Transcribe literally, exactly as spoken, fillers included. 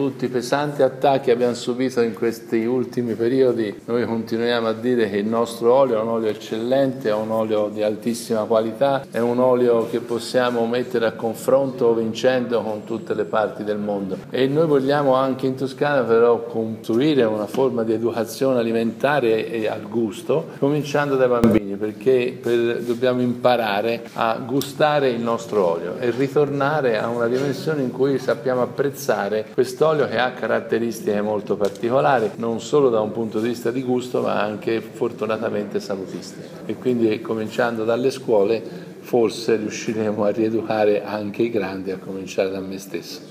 tutti i pesanti attacchi che abbiamo subito in questi ultimi periodi, noi continuiamo a dire che il nostro olio è un olio eccellente, è un olio di altissima qualità, è un olio che possiamo mettere a confronto vincendo con tutte le parti del mondo. E noi vogliamo anche in Toscana però costruire una forma di educazione alimentare e al gusto, cominciando dai bambini, perché per, dobbiamo imparare a gustare il nostro olio e ritornare a una dimensione in cui sappiamo apprezzare quest'olio che ha caratteristiche molto particolari, non solo da un punto di vista di gusto, ma anche fortunatamente salutistiche. E quindi cominciando dalle scuole forse riusciremo a rieducare anche i grandi, a cominciare da me stesso.